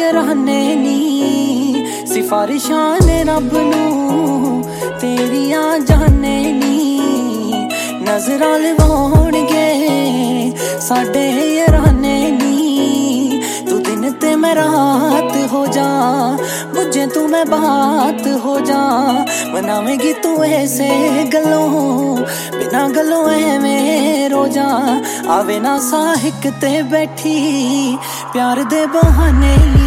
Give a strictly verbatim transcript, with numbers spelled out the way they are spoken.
रहने नी सिफारिशां ने रब नूं तेरियां जाने नी नजरां लवाउणगे साडे याराने नी तू दिन ते मैं रात हो जा बुझे तू मैं बात हो जा बनावेगी तू ऐसे गलों बिना गलों एवें रो जा आवे ना साहिक ते बैठी प्यार दे बहाने।